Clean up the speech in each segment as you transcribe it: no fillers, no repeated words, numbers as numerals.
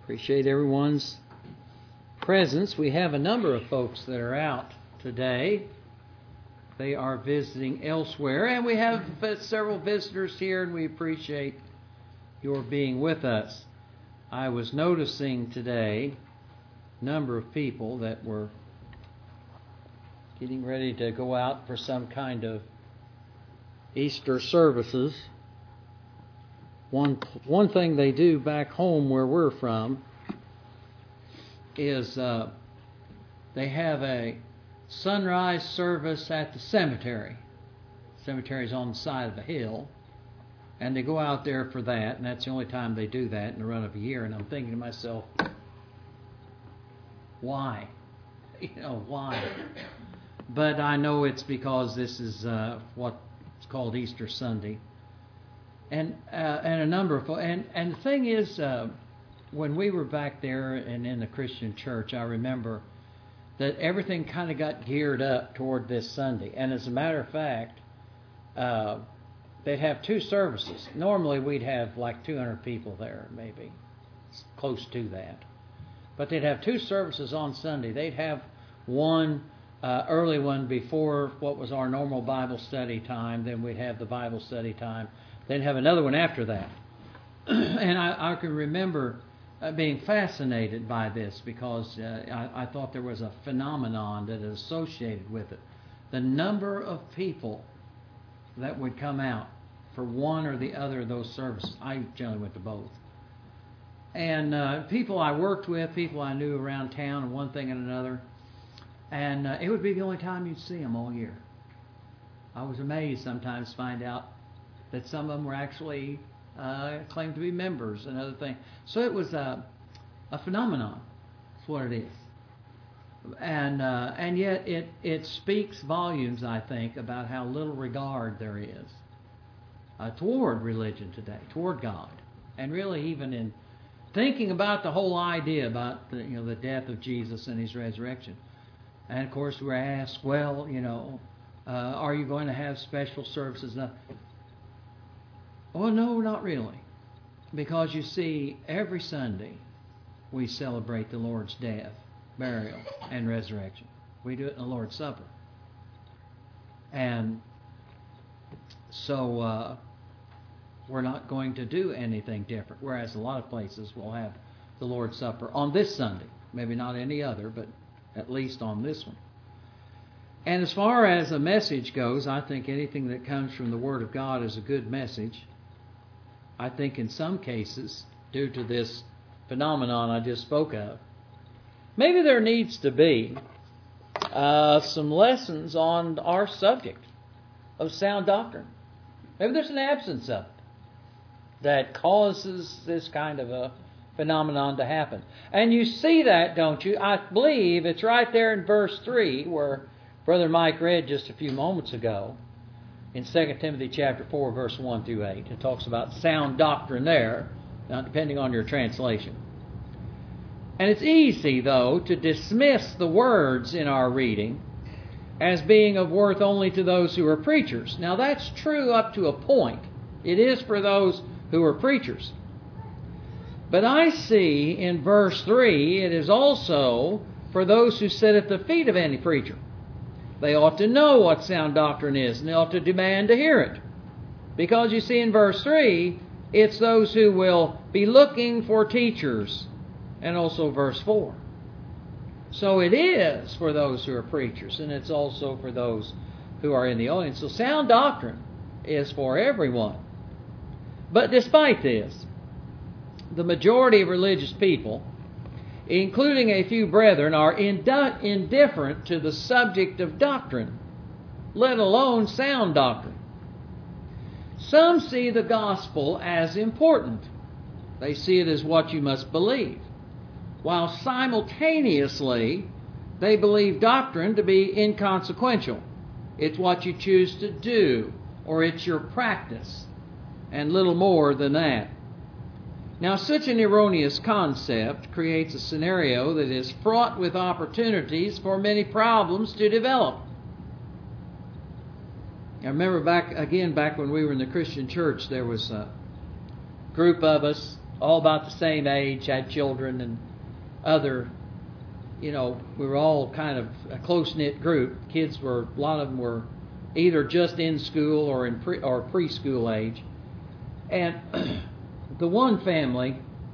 Appreciate everyone's presence. We have a number of folks that are out today. They are visiting elsewhere, and we have several visitors here, and we appreciate your being with us. I was noticing today a number of people that were getting ready to go out for some kind of Easter services. One thing they do back home where we're from is they have a sunrise service at the cemetery. The cemetery's on the side of a hill, and they go out there for that, and that's the only time they do that in the run of a year. And I'm thinking to myself, why? Why? But I know it's because this is what's called Easter Sunday. And a number of and the thing is, when we were back there and in the Christian church, I remember that everything kind of got geared up toward this Sunday. And as a matter of fact, they'd have two services. Normally we'd have like 200 people there, maybe close to that. But they'd have two services on Sunday. They'd have one early one before what was our normal Bible study time. Then we'd have the Bible study time. They'd have another one after that. And I can remember being fascinated by this because I thought there was a phenomenon that is associated with it. The number of people that would come out for one or the other of those services. I generally went to both. And people I worked with, people I knew around town, and one thing and another. And it would be the only time you'd see them all year. I was amazed sometimes to find out that some of them were actually claimed to be members and other things. So it was a phenomenon. That's what it is. And yet it speaks volumes, I think, about how little regard there is toward religion today, toward God, and really even in thinking about the whole idea about the death of Jesus and His resurrection. And of course we're asked, well, are you going to have special services? Well, no, not really. Because you see, every Sunday we celebrate the Lord's death, burial, and resurrection. We do it in the Lord's Supper. And so we're not going to do anything different, whereas a lot of places will have the Lord's Supper on this Sunday. Maybe not any other, but at least on this one. And as far as a message goes, I think anything that comes from the Word of God is a good message. I think in some cases, due to this phenomenon I just spoke of, maybe there needs to be some lessons on our subject of sound doctrine. Maybe there's an absence of it that causes this kind of a phenomenon to happen. And you see that, don't you? I believe it's right there in verse 3 where Brother Mike read just a few moments ago. In 2 Timothy chapter 4, verse 1 through 8. It talks about sound doctrine there, now depending on your translation. And it's easy, though, to dismiss the words in our reading as being of worth only to those who are preachers. Now that's true up to a point. It is for those who are preachers. But I see in verse 3, it is also for those who sit at the feet of any preacher. They ought to know what sound doctrine is, and they ought to demand to hear it. Because you see in verse 3, it's those who will be looking for teachers, and also verse 4. So it is for those who are preachers, and it's also for those who are in the audience. So sound doctrine is for everyone. But despite this, the majority of religious people, including a few brethren, are indifferent to the subject of doctrine, let alone sound doctrine. Some see the gospel as important. They see it as what you must believe, while simultaneously they believe doctrine to be inconsequential. It's what you choose to do, or it's your practice, and little more than that. Now, such an erroneous concept creates a scenario that is fraught with opportunities for many problems to develop. I remember back when we were in the Christian church, there was a group of us all about the same age, had children and other, we were all kind of a close-knit group. Kids a lot of them were either just in school or in preschool age. And the one family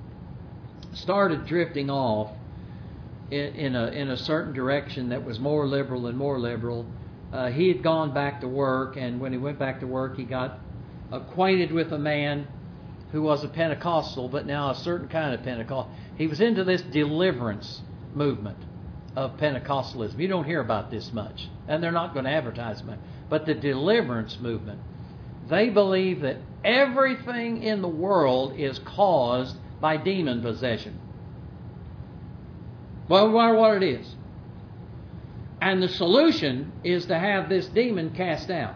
started drifting off in a certain direction that was more liberal and more liberal. He had gone back to work, and when he went back to work, he got acquainted with a man who was a Pentecostal, but now a certain kind of Pentecostal. He was into this deliverance movement of Pentecostalism. You don't hear about this much, and they're not going to advertise much. But the deliverance movement, they believe that everything in the world is caused by demon possession. Well, no matter what it is. And the solution is to have this demon cast out.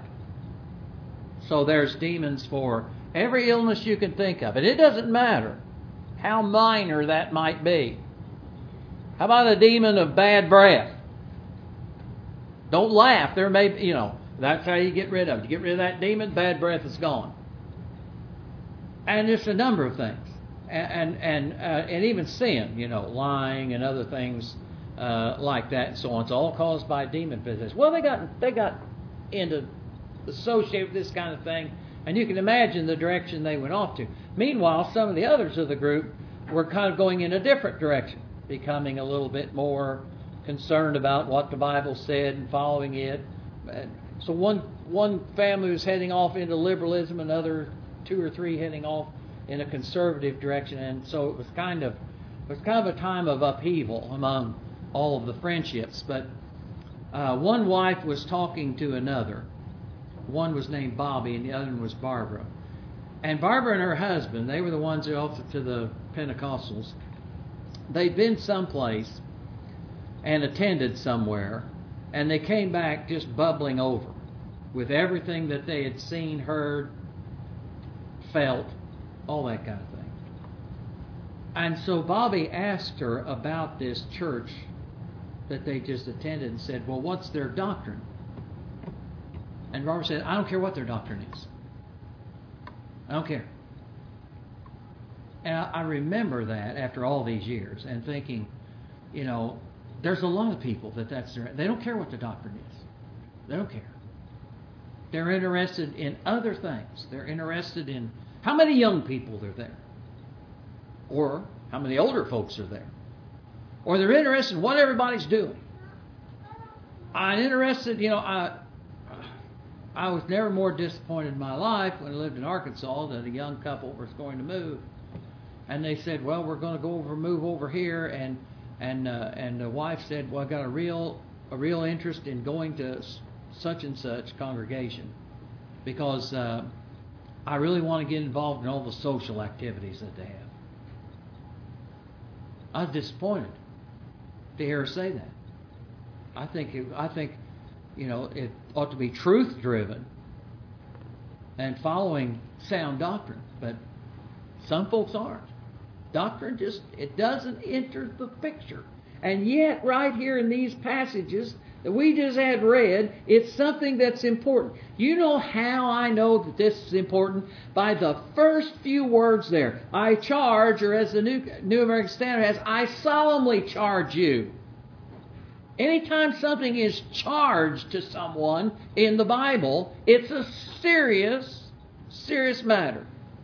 So there's demons for every illness you can think of. And it doesn't matter how minor that might be. How about a demon of bad breath? Don't laugh. There may be, that's how you get rid of it. You get rid of that demon, bad breath is gone. And it's a number of things. And even sin, lying and other things like that and so on. It's all caused by demon possession. Well, they got into associated with this kind of thing, and you can imagine the direction they went off to. Meanwhile, some of the others of the group were kind of going in a different direction, becoming a little bit more concerned about what the Bible said and following it. So one family was heading off into liberalism, another 2 or 3 heading off in a conservative direction, and so it was kind of a time of upheaval among all of the friendships. But one wife was talking to another. One was named Bobby, and the other one was Barbara. And Barbara and her husband, they were the ones who offered to the Pentecostals. They'd been someplace and attended somewhere, and they came back just bubbling over with everything that they had seen, heard, felt, all that kind of thing. And so Bobby asked her about this church that they just attended and said, well, what's their doctrine? And Barbara said, I don't care what their doctrine is. I don't care. And I remember that after all these years and thinking, there's a lot of people that's their, they don't care what the doctrine is. They don't care. They're interested in other things. They're interested in how many young people are there, or how many older folks are there, or they're interested in what everybody's doing. I'm interested, I was never more disappointed in my life when I lived in Arkansas that a young couple was going to move, and they said, well, we're going to move over here, and the wife said, well, I got a real interest in going to such and such congregation because I really want to get involved in all the social activities that they have. I was disappointed to hear her say that. I think it ought to be truth driven and following sound doctrine, but some folks aren't. Doctrine it doesn't enter the picture. And yet, right here in these passages that we just had read, it's something that's important. You know how I know that this is important? By the first few words there. I charge, or as the New American Standard has, I solemnly charge you. Anytime something is charged to someone in the Bible, it's a serious, serious matter.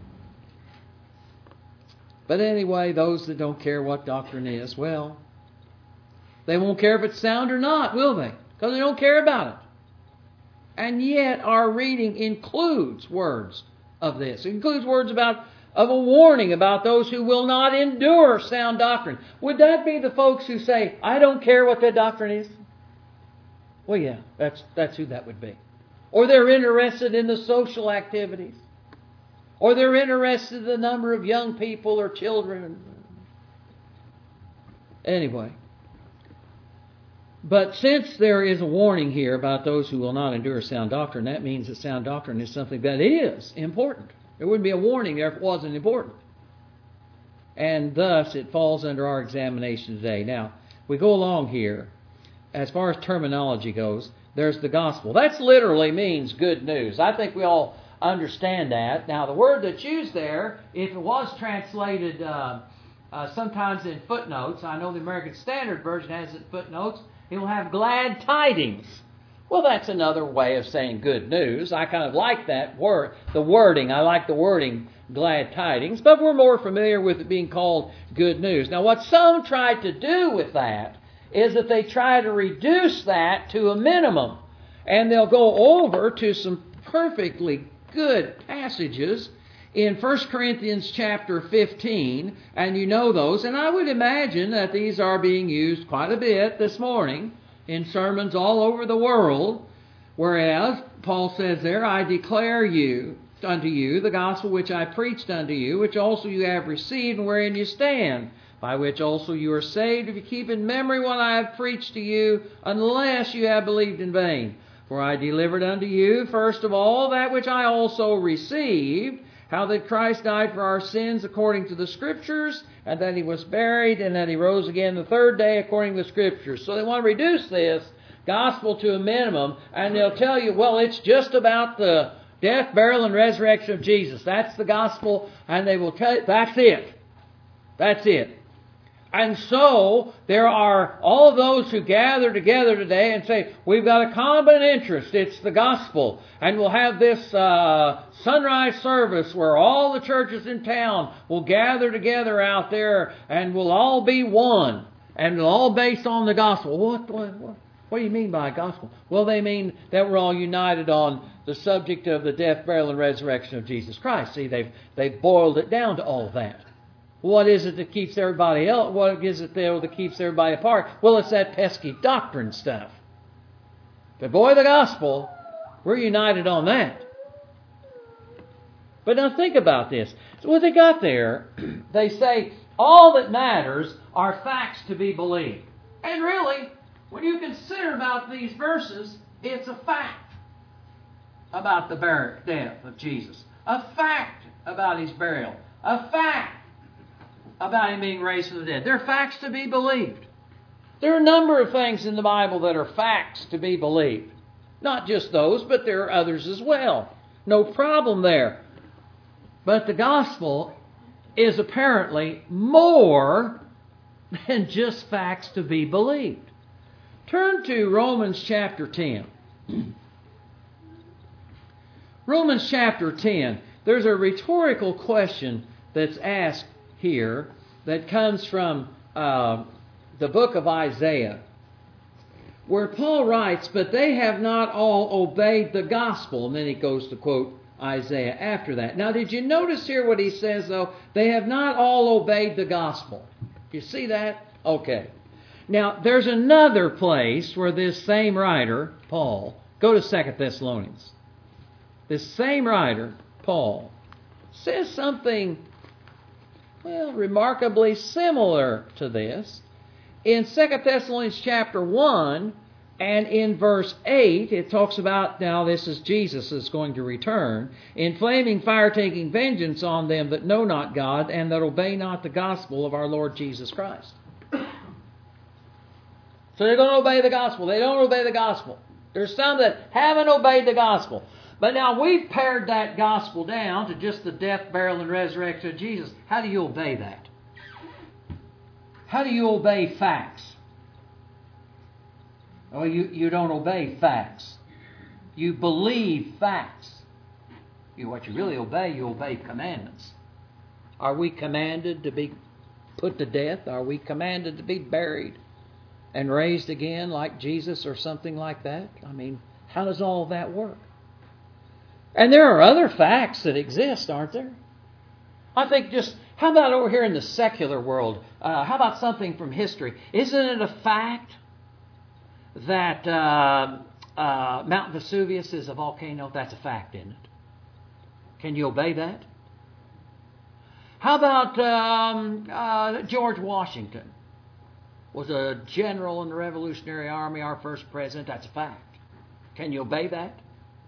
But anyway, those that don't care what doctrine is, well, they won't care if it's sound or not, will they? Because they don't care about it. And yet our reading includes words of this. It includes words of a warning about those who will not endure sound doctrine. Would that be the folks who say, I don't care what that doctrine is? Well, yeah, that's who that would be. Or they're interested in the social activities. Or they're interested in the number of young people or children. Anyway. But since there is a warning here about those who will not endure sound doctrine, that means that sound doctrine is something that is important. There wouldn't be a warning there if it wasn't important. And thus it falls under our examination today. Now, we go along here. As far as terminology goes, there's the gospel. That literally means good news. I think we all understand that. Now, the word that's used there, if it was translated sometimes in footnotes, I know the American Standard Version has it in footnotes, it will have glad tidings. Well, that's another way of saying good news. I kind of like that word, the wording. I like the wording, glad tidings, but we're more familiar with it being called good news. Now, what some try to do with that is that they try to reduce that to a minimum. And they'll go over to some perfectly good passages in 1 Corinthians chapter 15, and you know those. And I would imagine that these are being used quite a bit this morning in sermons all over the world, whereas Paul says there, I declare unto you the gospel which I preached unto you, which also you have received, and wherein you stand, by which also you are saved, if you keep in memory what I have preached to you, unless you have believed in vain. For I delivered unto you, first of all, that which I also received, how that Christ died for our sins according to the Scriptures, and that He was buried, and that He rose again the third day according to the Scriptures. So they want to reduce this gospel to a minimum, and they'll tell you, well, it's just about the death, burial, and resurrection of Jesus. That's the gospel, and they will tell you, that's it. That's it. And so there are all of those who gather together today and say, we've got a common interest. It's the gospel. And we'll have this sunrise service where all the churches in town will gather together out there and we'll all be one. And it'll all based on the gospel. What do you mean by gospel? Well, they mean that we're all united on the subject of the death, burial, and resurrection of Jesus Christ. See, they've boiled it down to all that. What is it that keeps everybody else? What is it that keeps everybody apart? Well, it's that pesky doctrine stuff. But boy, the gospel, we're united on that. But now think about this. So what they got there, they say all that matters are facts to be believed. And really, when you consider about these verses, it's a fact about the death of Jesus. A fact about His burial. A fact about Him being raised from the dead. They're facts to be believed. There are a number of things in the Bible that are facts to be believed. Not just those, but there are others as well. No problem there. But the gospel is apparently more than just facts to be believed. Turn to Romans chapter 10. Romans chapter 10. There's a rhetorical question that's asked here that comes from the book of Isaiah, where Paul writes, but they have not all obeyed the gospel. And then he goes to quote Isaiah after that. Now, did you notice here what he says, though? They have not all obeyed the gospel. You see that? Okay. Now, there's another place where this same writer, Paul, go to 2 Thessalonians. This same writer, Paul, says something, well, remarkably similar to this. In 2 Thessalonians chapter 1 and in verse 8, it talks about, now this is Jesus is going to return, in flaming fire taking vengeance on them that know not God and that obey not the gospel of our Lord Jesus Christ. So they're going to obey the gospel. They don't obey the gospel. There's some that haven't obeyed the gospel. But now we've pared that gospel down to just the death, burial, and resurrection of Jesus. How do you obey that? How do you obey facts? Well, you don't obey facts. You believe facts. What you really obey, you obey commandments. Are we commanded to be put to death? Are we commanded to be buried and raised again like Jesus or something like that? I mean, how does all that work? And there are other facts that exist, aren't there? I think how about over here in the secular world? How about something from history? Isn't it a fact that Mount Vesuvius is a volcano? That's a fact, isn't it? Can you obey that? How about George Washington? Was a general in the Revolutionary Army, our first president. That's a fact. Can you obey that?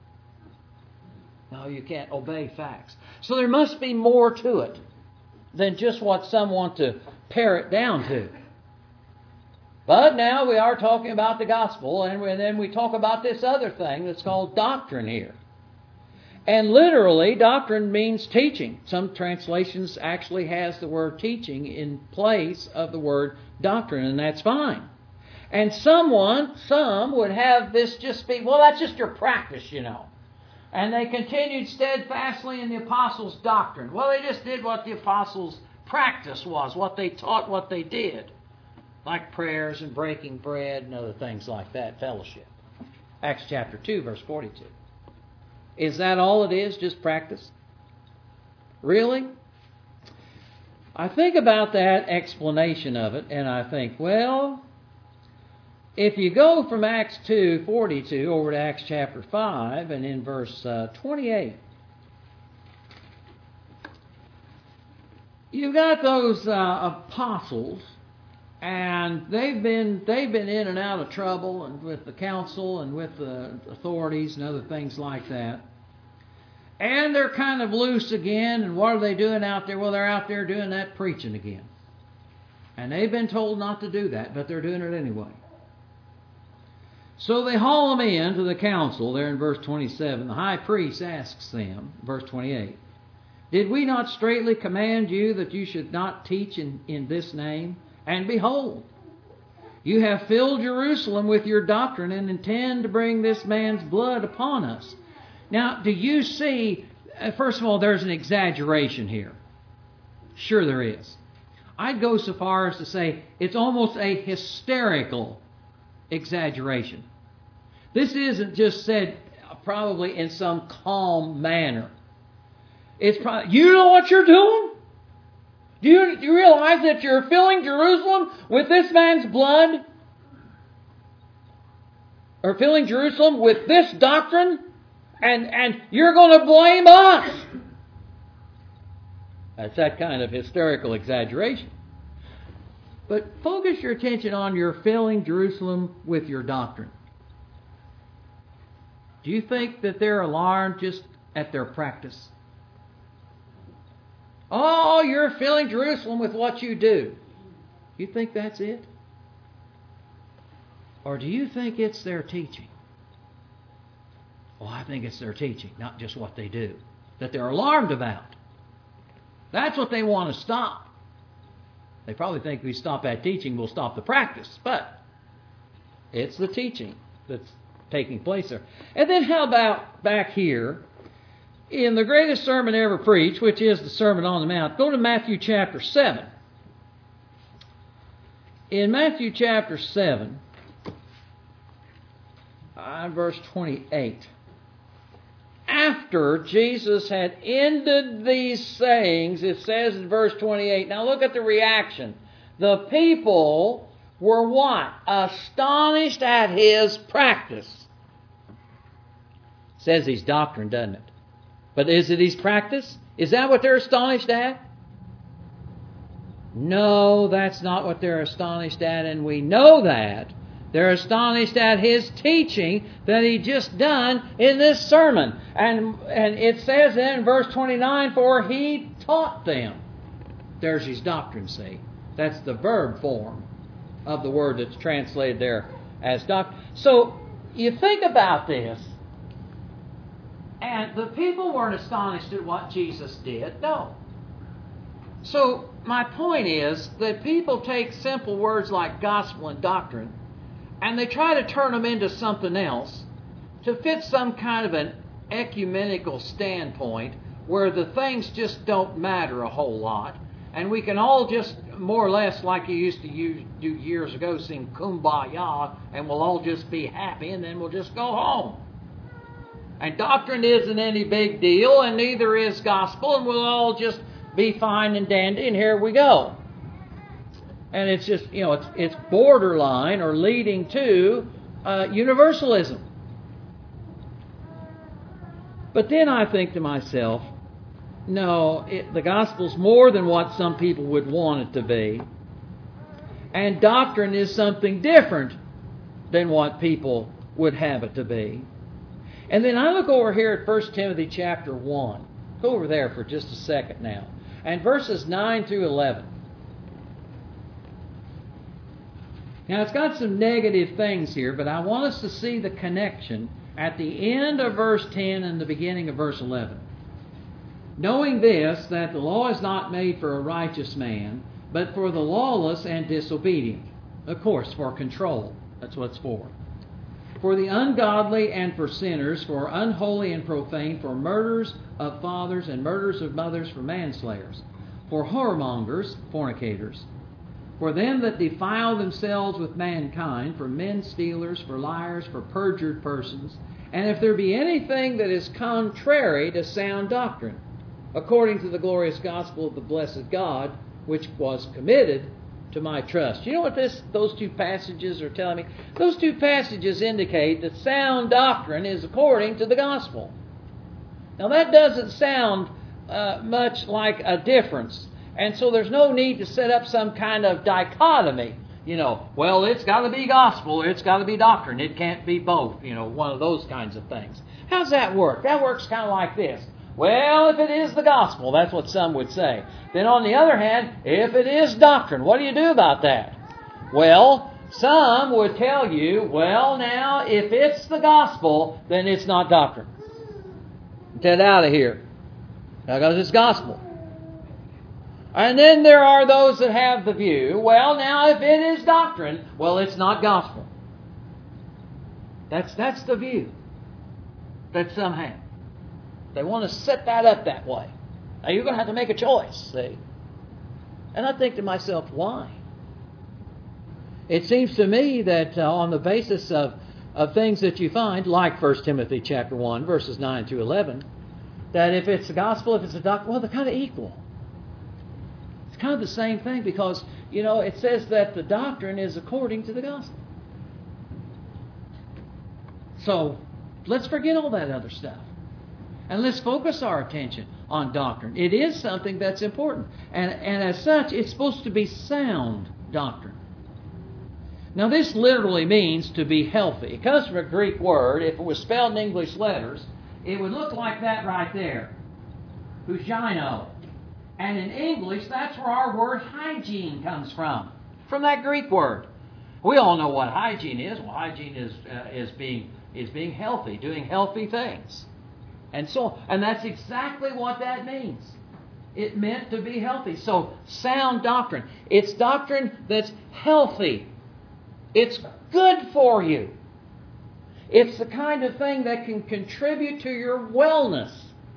No, you can't obey facts. So there must be more to it than just what some want to pare it down to. But now we are talking about the gospel, and then we talk about this other thing that's called doctrine here. And literally, doctrine means teaching. Some translations actually has the word teaching in place of the word doctrine, and that's fine. And some would have this just be, well, that's just your practice, you know. And they continued steadfastly in the apostles' doctrine. Well, they just did what the apostles' practice was, what they taught, what they did. Like prayers and breaking bread and other things like that, fellowship. Acts chapter 2, verse 42. Is that all it is, just practice? Really? I think about that explanation of it, and I think, well, if you go from Acts 2:42 over to Acts chapter 5 and in verse 28, you've got those apostles, and they've been in and out of trouble, and with the council and with the authorities and other things like that. And they're kind of loose again, and what are they doing out there? Well, they're out there doing that preaching again. And they've been told not to do that, but they're doing it anyway. So they haul them in to the council there in verse 27. The high priest asks them, verse 28, "Did we not straitly command you that you should not teach in this name? And behold, you have filled Jerusalem with your doctrine and intend to bring this man's blood upon us." Now, do you see, first of all, there's an exaggeration here. Sure there is. I'd go so far as to say it's almost a hysterical exaggeration. This isn't just said probably in some calm manner. It's probably, you know what you're doing? Do you realize that you're filling Jerusalem with this man's blood? Or filling Jerusalem with this doctrine? And you're going to blame us. That's that kind of hysterical exaggeration. But focus your attention on your filling Jerusalem with your doctrine. Do you think that they're alarmed just at their practice? Oh, you're filling Jerusalem with what you do. You think that's it? Or do you think it's their teaching? Well, I think it's their teaching, not just what they do, that they're alarmed about. That's what they want to stop. They probably think if we stop that teaching, we'll stop the practice. But it's the teaching that's taking place there. And then how about back here, in the greatest sermon ever preached, which is the Sermon on the Mount, go to Matthew chapter 7. In Matthew chapter 7, verse 28. After Jesus had ended these sayings, it says in verse 28, now look at the reaction. The people were what? Astonished at his practice. It says his doctrine, doesn't it? But is it his practice? Is that what they're astonished at? No, that's not what they're astonished at, and we know that. They're astonished at his teaching that he just done in this sermon. And it says in verse 29, for he taught them. There's his doctrine, see. That's the verb form of the word that's translated there as doctrine. So you think about this, and the people weren't astonished at what Jesus did. No. So my point is that people take simple words like gospel and doctrine, and they try to turn them into something else to fit some kind of an ecumenical standpoint where the things just don't matter a whole lot. And we can all just, more or less like you used to do years ago, sing Kumbaya, and we'll all just be happy, and then we'll just go home. And doctrine isn't any big deal, and neither is gospel, and we'll all just be fine and dandy, and here we go. And it's just, it's borderline or leading to universalism. But then I think to myself, no, the gospel's more than what some people would want it to be. And doctrine is something different than what people would have it to be. And then I look over here at 1 Timothy chapter 1. Go over there for just a second now. And verses 9 through 11. Now, it's got some negative things here, but I want us to see the connection at the end of verse 10 and the beginning of verse 11. Knowing this, that the law is not made for a righteous man, but for the lawless and disobedient. Of course, for control. That's what it's for. For the ungodly and for sinners, for unholy and profane, for murderers of fathers and murderers of mothers, for manslayers, for whoremongers, fornicators, for them that defile themselves with mankind, for men stealers, for liars, for perjured persons, and if there be anything that is contrary to sound doctrine, according to the glorious gospel of the blessed God, which was committed to my trust. You know what those two passages are telling me? Those two passages indicate that sound doctrine is according to the gospel. Now that doesn't sound much like a difference. And so there's no need to set up some kind of dichotomy. Well, it's got to be gospel, or it's got to be doctrine. It can't be both. One of those kinds of things. How's that work? That works kind of like this. Well, if it is the gospel, that's what some would say. Then on the other hand, if it is doctrine, what do you do about that? Well, some would tell you, well, now, if it's the gospel, then it's not doctrine. Get out of here. Because it's gospel. And then there are those that have the view, well, now, if it is doctrine, well, it's not gospel. That's the view that some have. They want to set that up that way. Now, you're going to have to make a choice, see? And I think to myself, why? It seems to me that on the basis of things that you find, like 1 Timothy chapter 1, verses 9 through 11, that if it's the gospel, if it's the doctrine, well, they're kind of equal. It's kind of the same thing because, it says that the doctrine is according to the gospel. So, let's forget all that other stuff. And let's focus our attention on doctrine. It is something that's important. And as such, it's supposed to be sound doctrine. Now, this literally means to be healthy. It comes from a Greek word. If it was spelled in English letters, it would look like that right there. Hugieno. And in English, that's where our word hygiene comes from that Greek word. We all know what hygiene is. Well, hygiene is being healthy, doing healthy things. And that's exactly what that means. It meant to be healthy. So, sound doctrine. It's doctrine that's healthy. It's good for you. It's the kind of thing that can contribute to your wellness.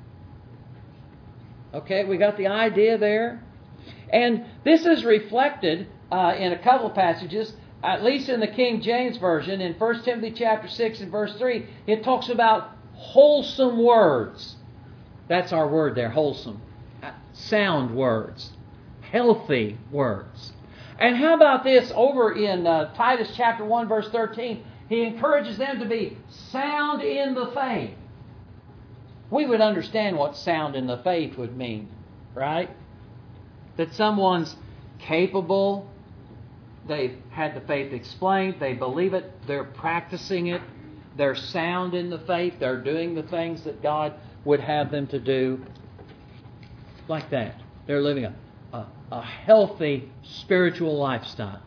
Okay, we got the idea there. And this is reflected in a couple of passages, at least in the King James Version. In 1 Timothy chapter 6 and verse 3, it talks about wholesome words. That's our word there, wholesome. Sound words. Healthy words. And how about this over in Titus chapter 1 verse 13? He encourages them to be sound in the faith. We would understand what sound in the faith would mean, right? That someone's capable, they've had the faith explained, they believe it, they're practicing it, they're sound in the faith, they're doing the things that God would have them to do. Like that. They're living a healthy spiritual lifestyle.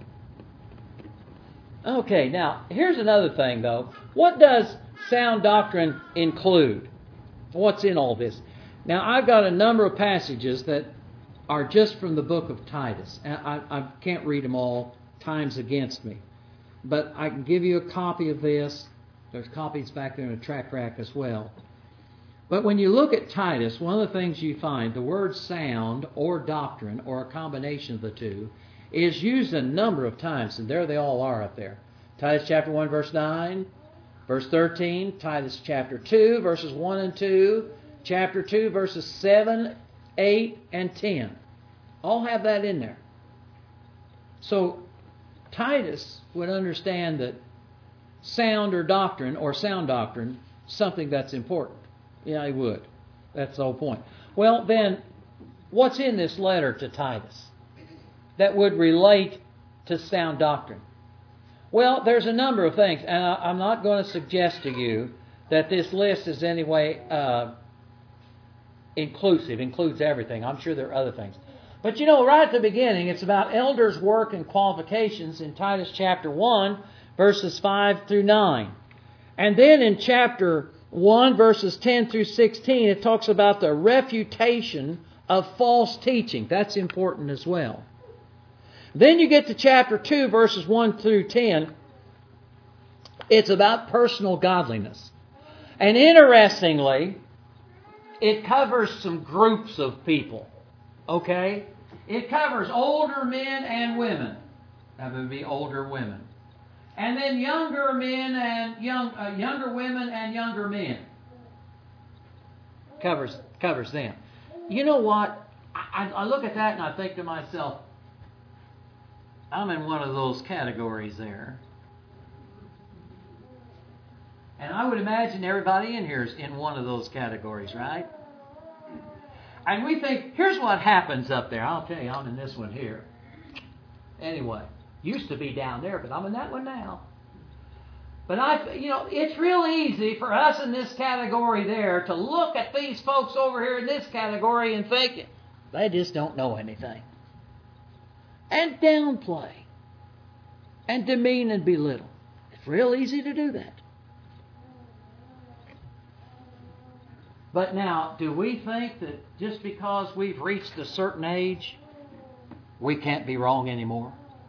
Okay, now, here's another thing, though. What does sound doctrine include? What's in all this? Now, I've got a number of passages that are just from the book of Titus. And I can't read them all. Time's against me. But I can give you a copy of this. There's copies back there in a track rack as well. But when you look at Titus, one of the things you find, the word sound or doctrine or a combination of the two, is used a number of times. And there they all are up there. Titus chapter 1, verse 9. Verse 13, Titus chapter 2, verses 1 and 2, chapter 2, verses 7, 8, and 10. All have that in there. So, Titus would understand that sound doctrine, something that's important. Yeah, he would. That's the whole point. Well, then, what's in this letter to Titus that would relate to sound doctrine? Well, there's a number of things, and I'm not going to suggest to you that this list is any way includes everything. I'm sure there are other things. But right at the beginning, it's about elders' work and qualifications in Titus chapter 1, verses 5 through 9. And then in chapter 1, verses 10 through 16, it talks about the refutation of false teaching. That's important as well. Then you get to chapter 2, verses 1 through 10. It's about personal godliness. And interestingly, it covers some groups of people. Okay? It covers older men and women. That would be older women. And then younger men and younger women and younger men. Covers them. You know what? I look at that and I think to myself, I'm in one of those categories there. And I would imagine everybody in here is in one of those categories, right? And we think, here's what happens up there. I'll tell you, I'm in this one here. Anyway, used to be down there, but I'm in that one now. But it's real easy for us in this category there to look at these folks over here in this category and think, they just don't know anything. And downplay. And demean and belittle. It's real easy to do that. But now, do we think that just because we've reached a certain age, we can't be wrong anymore?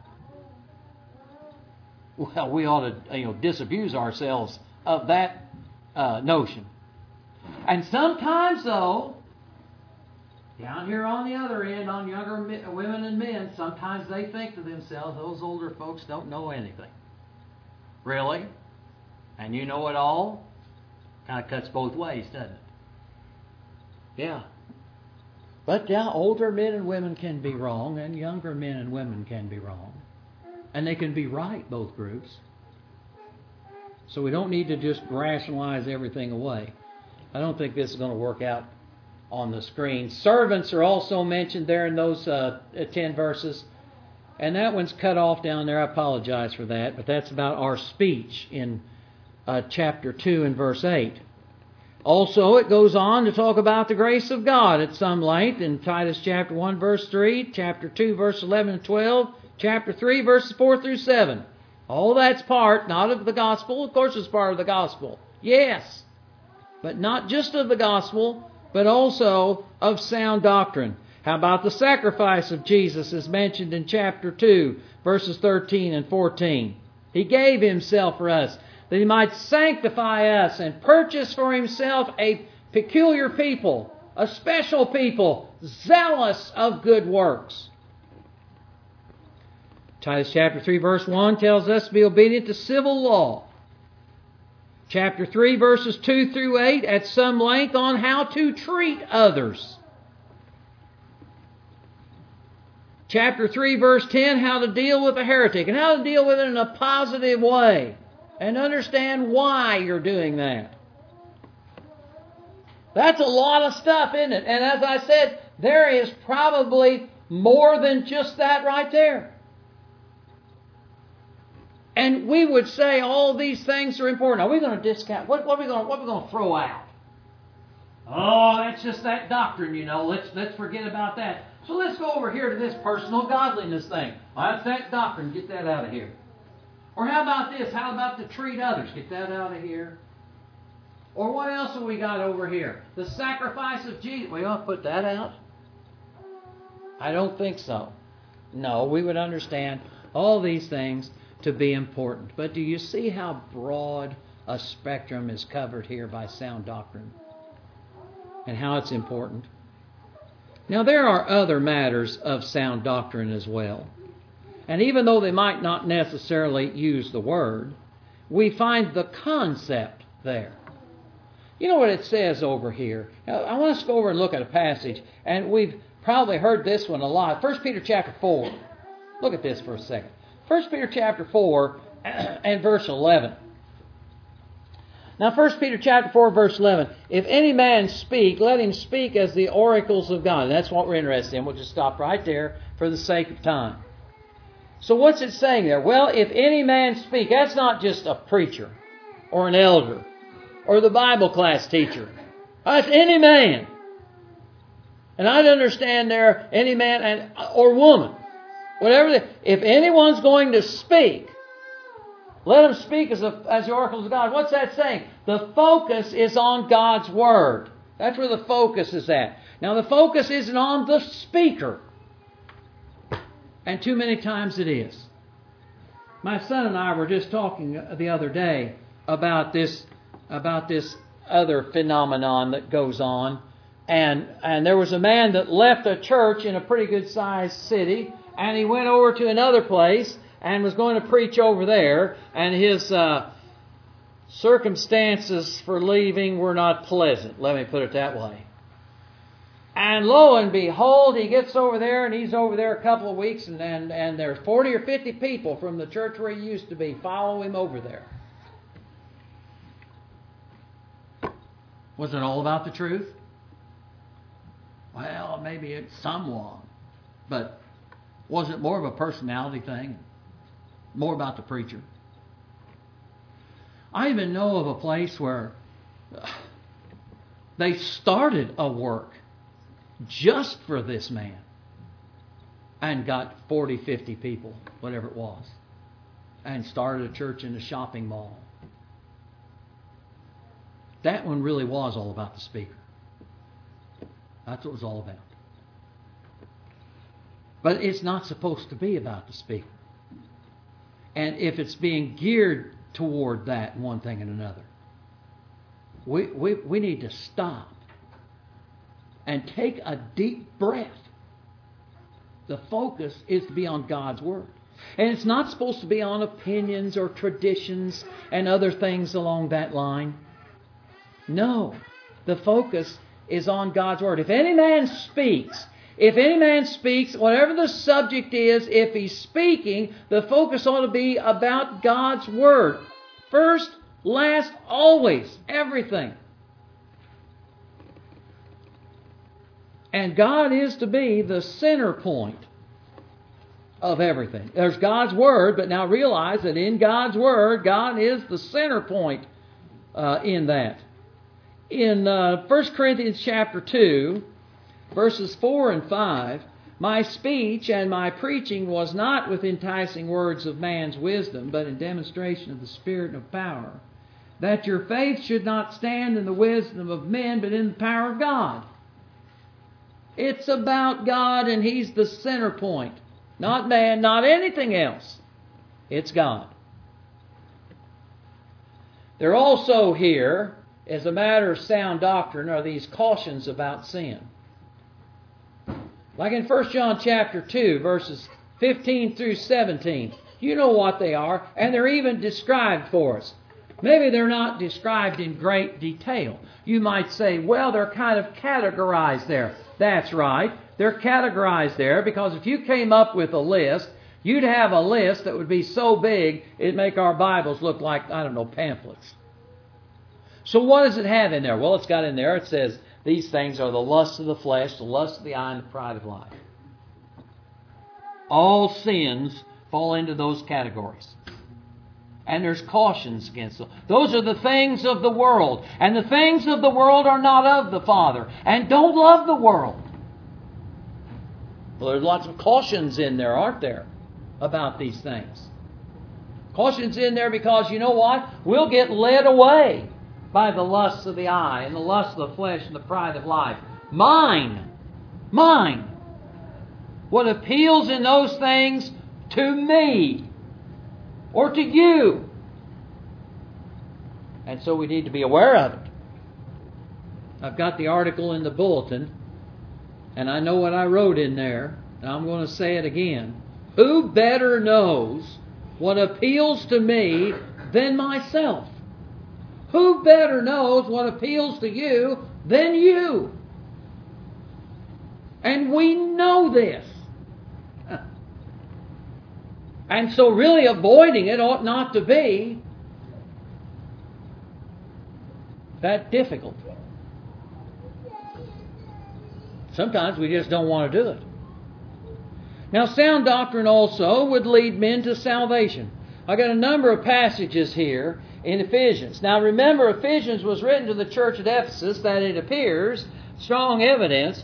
Well, we ought to disabuse ourselves of that notion. And sometimes, though, down here on the other end, on younger women and men, sometimes they think to themselves, those older folks don't know anything. Really? And you know it all? Kind of cuts both ways, doesn't it? Yeah. But yeah, older men and women can be wrong, and younger men and women can be wrong. And they can be right, both groups. So we don't need to just rationalize everything away. I don't think this is going to work out on the screen. Servants are also mentioned there in those 10 verses. And that one's cut off down there. I apologize for that. But that's about our speech in chapter 2 and verse 8. Also, it goes on to talk about the grace of God at some length in Titus chapter 1, verse 3, chapter 2, verse 11 and 12, chapter 3, verses 4 through 7. All that's part, not of the gospel. Of course, it's part of the gospel. Yes. But not just of the gospel, but also of sound doctrine. How about the sacrifice of Jesus as mentioned in chapter 2, verses 13 and 14? He gave Himself for us, that He might sanctify us and purchase for Himself a peculiar people, a special people, zealous of good works. Titus chapter 3 verse 1 tells us to be obedient to civil law. Chapter 3 verses 2 through 8 at some length on how to treat others. Chapter 3 verse 10, how to deal with a heretic and how to deal with it in a positive way. And understand why you're doing that. That's a lot of stuff, isn't it? And as I said, there is probably more than just that right there. And we would say all these things are important. Are we going to discount? What are we going to throw out? Oh, that's just that doctrine, Let's forget about that. So let's go over here to this personal godliness thing. Well, that's that doctrine. Get that out of here. Or how about this? How about to treat others? Get that out of here. Or what else have we got over here? The sacrifice of Jesus. We ought to put that out? I don't think so. No, we would understand all these things to be important. But do you see how broad a spectrum is covered here by sound doctrine? And how it's important? Now, there are other matters of sound doctrine as well. And even though they might not necessarily use the word, we find the concept there. You know what it says over here? Now, I want us to go over and look at a passage, and we've probably heard this one a lot. 1 Peter chapter 4. Look at this for a second. 1 Peter chapter 4 and verse 11. Now, 1 Peter chapter 4, verse 11. If any man speak, let him speak as the oracles of God. And that's what we're interested in. We'll just stop right there for the sake of time. So what's it saying there? Well, if any man speak, that's not just a preacher or an elder or the Bible class teacher. That's any man. And I'd understand there any man or woman. Whatever. If anyone's going to speak, Let them speak as the oracles of God. What's that saying? The focus is on God's Word. That's where the focus is at. Now the focus isn't on the speaker. And too many times it is. My son and I were just talking the other day about this other phenomenon that goes on. And there was a man that left a church in a pretty good sized city, and he went over to another place and was going to preach over there, and his circumstances for leaving were not pleasant, let me put it that way. And lo and behold, he gets over there, and he's over there a couple of weeks, and there's 40 or 50 people from the church where he used to be follow him over there. Was it all about the truth? Well, maybe it's somewhat. But was it more of a personality thing? More about the preacher? I even know of a place where they started a work just for this man and got 40, 50 people, whatever it was, and started a church in a shopping mall. That one really was all about the speaker. That's what it was all about. But it's not supposed to be about the speaker. And if it's being geared toward that one thing and another, we need to stop and take a deep breath. The focus is to be on God's Word. And it's not supposed to be on opinions or traditions and other things along that line. No, the focus is on God's Word. If any man speaks, whatever the subject is, if he's speaking, the focus ought to be about God's Word. First, last, always, everything. And God is to be the center point of everything. There's God's Word, but now realize that in God's Word, God is the center point in that. In 1 Corinthians chapter 2, verses 4 and 5, my speech and my preaching was not with enticing words of man's wisdom, but in demonstration of the Spirit and of power, that your faith should not stand in the wisdom of men, but in the power of God. It's about God, and He's the center point. Not man, not anything else. It's God. There also here, as a matter of sound doctrine, are these cautions about sin. Like in 1 John chapter 2, verses 15 through 17. You know what they are, and they're even described for us. Maybe they're not described in great detail. You might say, well, they're kind of categorized there. That's right. They're categorized there because if you came up with a list, you'd have a list that would be so big it'd make our Bibles look like, pamphlets. So what does it have in there? Well, it's got in there, it says, these things are the lust of the flesh, the lust of the eye, and the pride of life. All sins fall into those categories. And there's cautions against them. Those are the things of the world. And the things of the world are not of the Father. And don't love the world. Well, there's lots of cautions in there, aren't there, about these things. Cautions in there because, you know what? We'll get led away by the lusts of the eye and the lusts of the flesh and the pride of life. Mine. What appeals in those things to me or to you. And so we need to be aware of it. I've got the article in the bulletin, and I know what I wrote in there, and I'm going to say it again. Who better knows what appeals to me than myself? Who better knows what appeals to you than you? And we know this. And so really avoiding it ought not to be that difficult. Sometimes we just don't want to do it. Now, sound doctrine also would lead men to salvation. I've got a number of passages here in Ephesians. Now, remember, Ephesians was written to the church at Ephesus that it appears, strong evidence,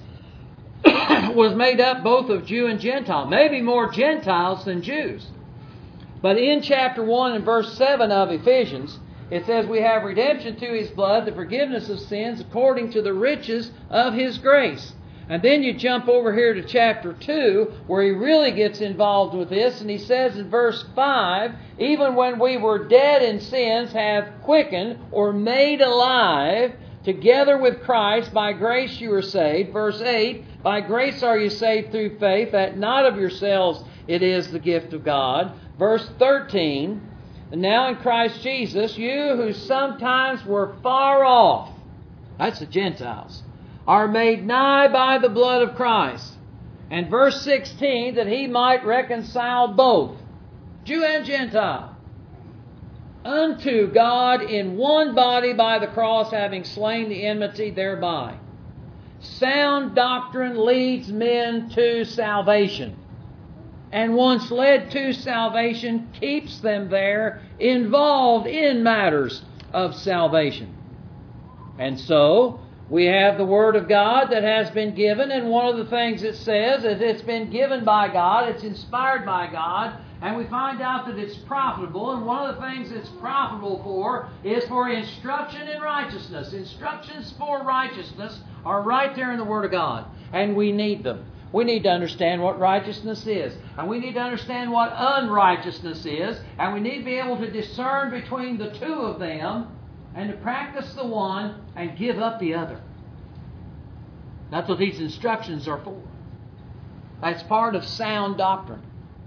was made up both of Jew and Gentile. Maybe more Gentiles than Jews. But in chapter 1 and verse 7 of Ephesians, it says we have redemption through His blood, the forgiveness of sins according to the riches of His grace. And then you jump over here to chapter 2, where he really gets involved with this, and he says in verse 5, even when we were dead in sins, have quickened or made alive together with Christ, by grace you are saved. Verse 8, by grace are you saved through faith, that not of yourselves it is the gift of God. Verse 13, and now in Christ Jesus, you who sometimes were far off, that's the Gentiles, are made nigh by the blood of Christ. And verse 16, that He might reconcile both, Jew and Gentile, unto God in one body by the cross, having slain the enmity thereby. Sound doctrine leads men to salvation. And once led to salvation, keeps them there, involved in matters of salvation. And so, we have the Word of God that has been given, and one of the things it says is it's been given by God, it's inspired by God, and we find out that it's profitable, and one of the things it's profitable for is for instruction in righteousness. Instructions for righteousness are right there in the Word of God, and we need them. We need to understand what righteousness is, and we need to understand what unrighteousness is, and we need to be able to discern between the two of them, and to practice the one and give up the other. That's what these instructions are for. That's part of sound doctrine.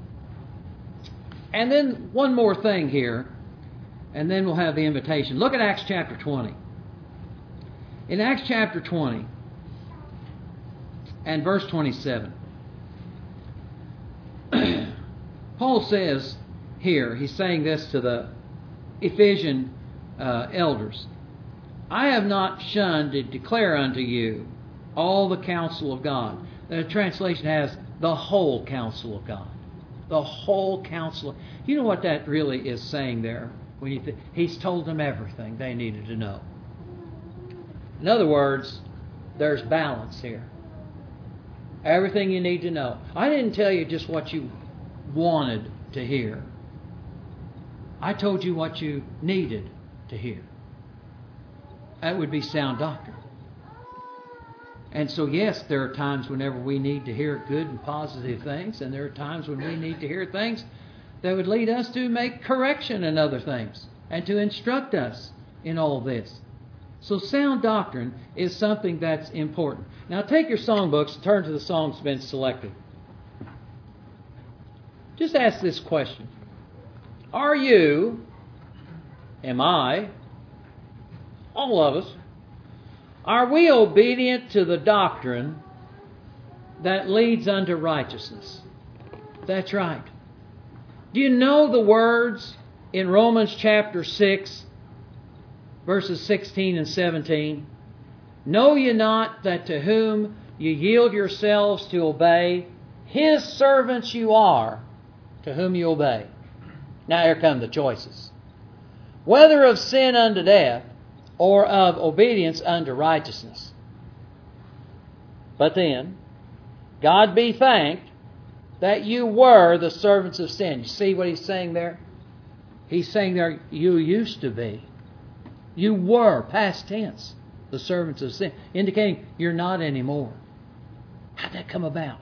And then one more thing here, and then we'll have the invitation. Look at Acts chapter 20. In Acts chapter 20 and verse 27, Paul says here, he's saying this to the Ephesian elders, I have not shunned to declare unto you all the counsel of God. The translation has the whole counsel of God. The whole counsel. You know what that really is saying there? When you he's told them everything they needed to know. In other words, there's balance here. Everything you need to know. I didn't tell you just what you wanted to hear. I told you what you needed to hear. That would be sound doctrine. And so, yes, there are times whenever we need to hear good and positive things, and there are times when we need to hear things that would lead us to make correction in other things and to instruct us in all this. So sound doctrine is something that's important. Now take your songbooks and turn to the songs been selected. Just ask this question. Are you, am I, all of us, are we obedient to the doctrine that leads unto righteousness? That's right. Do you know the words in Romans chapter 6, verses 16 and 17? Know ye not that to whom you yield yourselves to obey, His servants you are, to whom you obey. Now here come the choices. Whether of sin unto death, or of obedience unto righteousness. But then, God be thanked that you were the servants of sin. You see what he's saying there? He's saying there, you used to be. You were, past tense, the servants of sin, indicating you're not anymore. How'd that come about?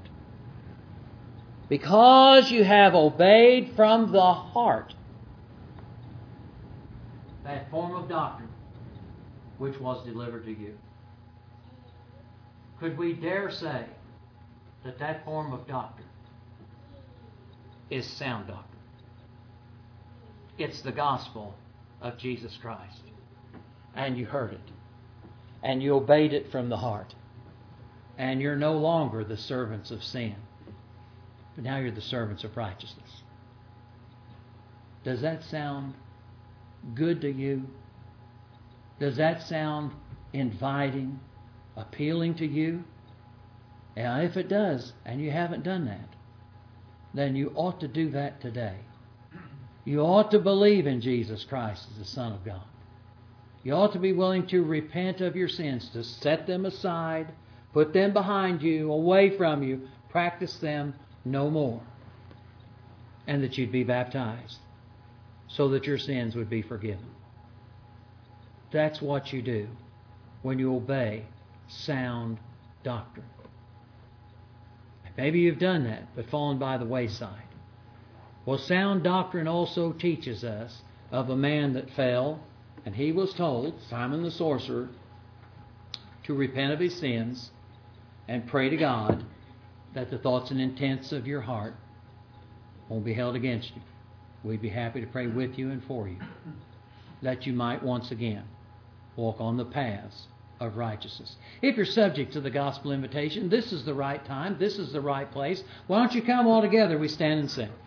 Because you have obeyed from the heart that form of doctrine which was delivered to you. Could we dare say that that form of doctrine is sound doctrine? It's the gospel of Jesus Christ. And you heard it. And you obeyed it from the heart. And you're no longer the servants of sin. But now you're the servants of righteousness. Does that sound good to you? Does that sound inviting, appealing to you? And if it does, and you haven't done that, then you ought to do that today. You ought to believe in Jesus Christ as the Son of God. You ought to be willing to repent of your sins, to set them aside, put them behind you, away from you, practice them no more. and that you'd be baptized so that your sins would be forgiven. That's what you do when you obey sound doctrine. Maybe you've done that, but fallen by the wayside. Well, sound doctrine also teaches us of a man that fell, and he was told, Simon the sorcerer, to repent of his sins and pray to God that the thoughts and intents of your heart won't be held against you. We'd be happy to pray with you and for you, that you might once again walk on the paths of righteousness. If you're subject to the gospel invitation, this is the right time. This is the right place. Why don't you come all together? We stand and sing.